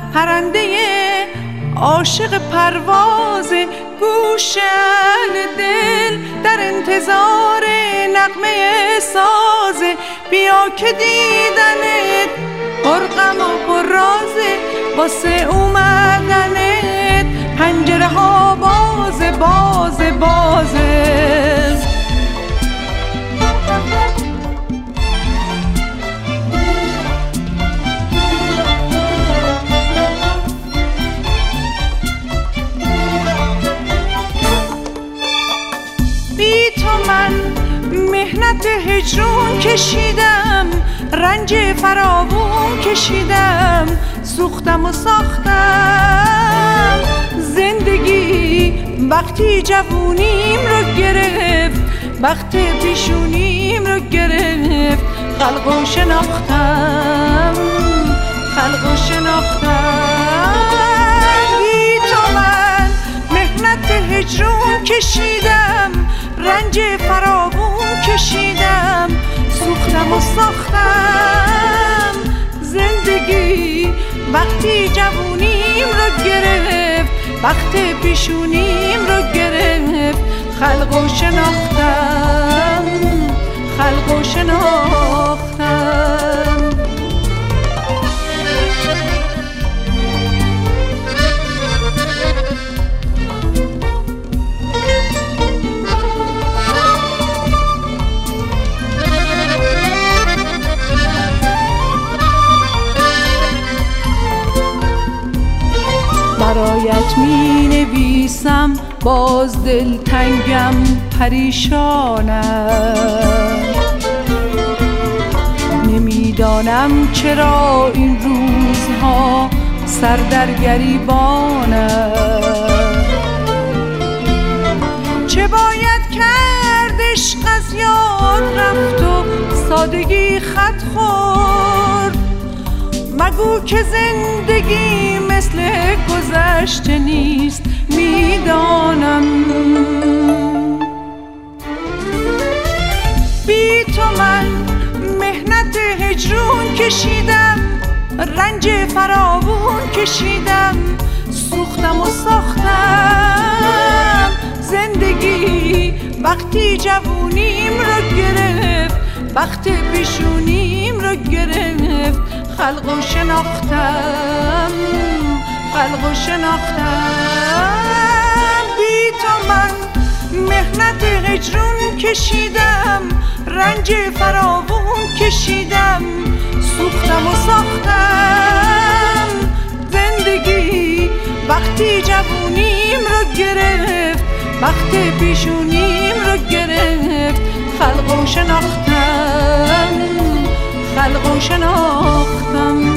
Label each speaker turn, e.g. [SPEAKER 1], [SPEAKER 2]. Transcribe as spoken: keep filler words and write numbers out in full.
[SPEAKER 1] پرنده عاشق پرواز گوشن دل در انتظار نغمه ساز. بیا که دیدنت پرغم و پررازه، واسه اومدنت پنجره ها باز باز بازه. بی تو من مهنت هجرون کشیدم، رنج فراوون کشیدم، سوختم و ساختم. زندگی وقتی جوونیم رو گرفت، وقت پیشونیم رو گرفت. خلق و شناختم، خلق و شناختم. بی تو من مهنت هجرون کشیدم، رنج فراوون کشیدم، سوختم و ساختم. زندگی وقتی جوونیم رو گرفت، وقت پیشونیم رو گرفت. خلق و شناختم، خلق و شناختم. برایت می نویسم باز دلتنگم پریشانم، نمیدانم چرا این روزها سر در گریبانم. چه باید کرد عشق از یاد رفت و سادگی خط خورد. مگو که زندگی مثل گذشته نیست، میدانم. بی تو من مهنت هجرون کشیدم، رنج فراوون کشیدم، سوختم و ساختم. زندگی وقتی جوونیم رو گرفت، وقت پیشونیم رو گرفت. خلق و شناختم، خلق و شناختم. بی تو من مهنت هجرون کشیدم، رنج فراوون کشیدم، سوختم و ساختم. زندگی وقتی جوونیم رو گرفت، وقت پیشونیم رو گرفت. خلق و شناختم، خلق و شناختم.